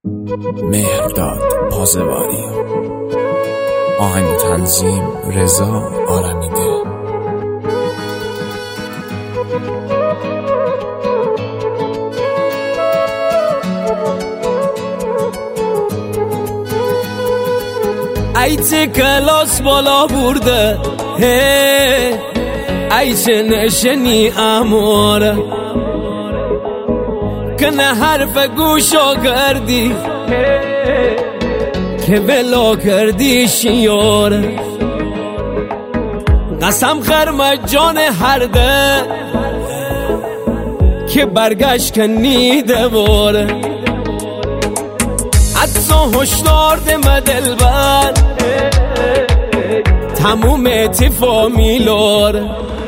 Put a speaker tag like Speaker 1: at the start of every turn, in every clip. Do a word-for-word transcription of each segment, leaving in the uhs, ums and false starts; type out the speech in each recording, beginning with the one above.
Speaker 1: مهرداد پازواری، آهنگ و تنظیم رضا آرمیده.
Speaker 2: ای چه کلاس بالا برده، ای چه نشنی اماره، که نه حرف گوشا کردی که بلا کردی شیاره. قسم خرم جان هر ده که برگشت کنی دواره. حتی هشدار ده دلبر تموم اتفامیلاره.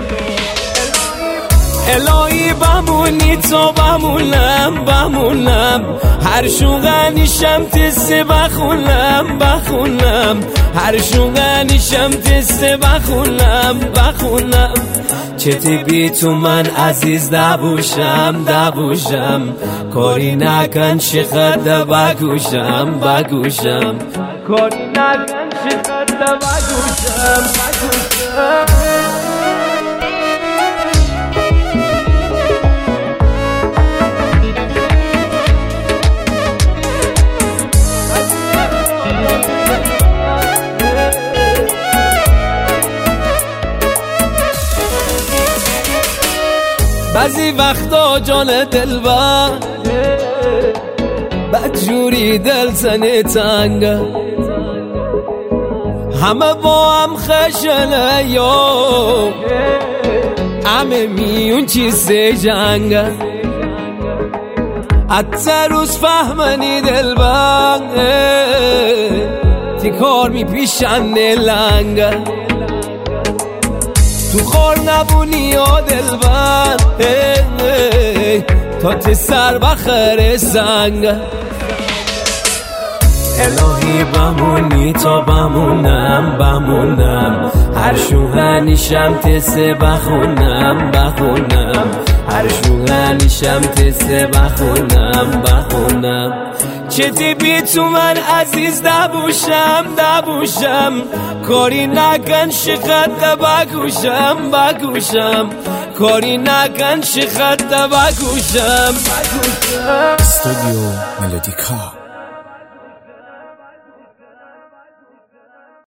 Speaker 2: الهی بمونی تو بمونم بمونم، هر شوغنیشم تسته بخونم بخونم، هر شوغنیشم تسته بخونم بخونم. چتی بی تو من عزیز دبوشم دبوشم، کاری نکن شخد بگوشم بگوشم، کاری نکن شخد بگوشم بگوشم. بعضی وقتا جان دلبر بدجوری دل زنی تنگه، همه با هم خشنه یا همه میون چیزه جنگه. حتی روز فهمنی دلبر تی کار می پیشن لنگه. تو خور نبونی یا دلبر تا تی سر بخر سنگ. الهی بمونی تا بمونم بمونم، هر شوهنیشم تسه بخونم بخونم، هر شوهنیشم تسه بخونم بخونم. چتی بی تو من عزیز دبوشم دبوشم، کاری نکن شخد بگوشم بگوشم، کاری نکن شخد بگوشم بگوشم.
Speaker 1: استودیو ملودیکا.